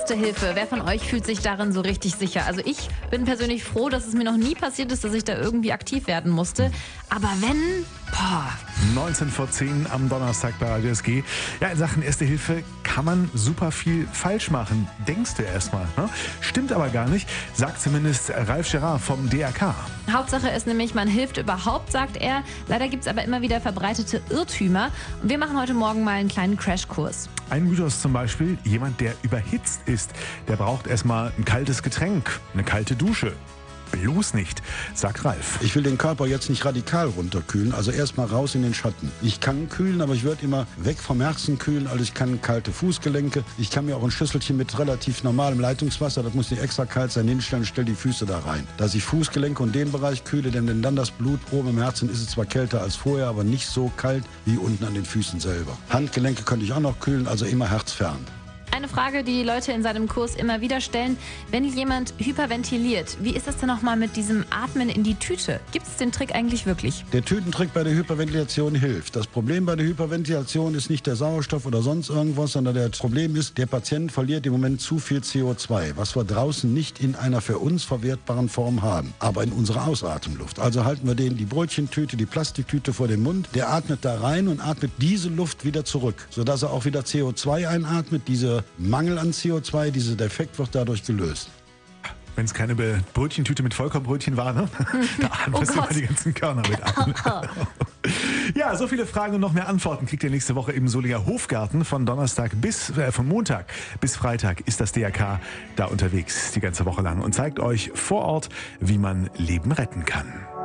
Erste Hilfe. Wer von euch fühlt sich darin so richtig sicher? Also ich bin persönlich froh, dass es mir noch nie passiert ist, dass ich da irgendwie aktiv werden musste. Aber wenn, 19:10 am Donnerstag bei Radio SG. Ja, in Sachen Erste Hilfe kann man super viel falsch machen. Denkst du erstmal, ne? Stimmt aber gar nicht, sagt zumindest Ralf Gerard vom DRK. Hauptsache ist nämlich, man hilft überhaupt, sagt er. Leider gibt es aber immer wieder verbreitete Irrtümer. Und wir machen heute Morgen mal einen kleinen Crashkurs. Ein Mythos zum Beispiel, jemand, der überhitzt ist, der braucht erstmal ein kaltes Getränk, eine kalte Dusche. Bloß nicht, sagt Ralf. Ich will den Körper jetzt nicht radikal runterkühlen, also erstmal raus in den Schatten. Ich kann kühlen, aber ich würde immer weg vom Herzen kühlen, also ich kann kalte Fußgelenke. Ich kann mir auch ein Schüsselchen mit relativ normalem Leitungswasser, das muss nicht extra kalt sein, hinstellen, stell die Füße da rein. Dass ich Fußgelenke und den Bereich kühle, denn wenn dann das Blut oben im Herzen ist, es zwar kälter als vorher, aber nicht so kalt wie unten an den Füßen selber. Handgelenke könnte ich auch noch kühlen, also immer herzfern. Eine Frage, die Leute in seinem Kurs immer wieder stellen: Wenn jemand hyperventiliert, wie ist das denn nochmal mit diesem Atmen in die Tüte? Gibt es den Trick eigentlich wirklich? Der Tütentrick bei der Hyperventilation hilft. Das Problem bei der Hyperventilation ist nicht der Sauerstoff oder sonst irgendwas, sondern das Problem ist, der Patient verliert im Moment zu viel CO2, was wir draußen nicht in einer für uns verwertbaren Form haben, aber in unserer Ausatemluft. Also halten wir den die Brötchentüte, die Plastiktüte vor den Mund, der atmet da rein und atmet diese Luft wieder zurück, sodass er auch wieder CO2 einatmet. Dieser Mangel an CO2, dieser Defekt wird dadurch gelöst. Wenn es keine Brötchentüte mit Vollkornbrötchen war, ne? Da atmest du immer die ganzen Körner mit an. Ja, so viele Fragen und noch mehr Antworten kriegt ihr nächste Woche im Solinger Hofgarten. Von Montag bis Freitag ist das DRK da unterwegs die ganze Woche lang und zeigt euch vor Ort, wie man Leben retten kann.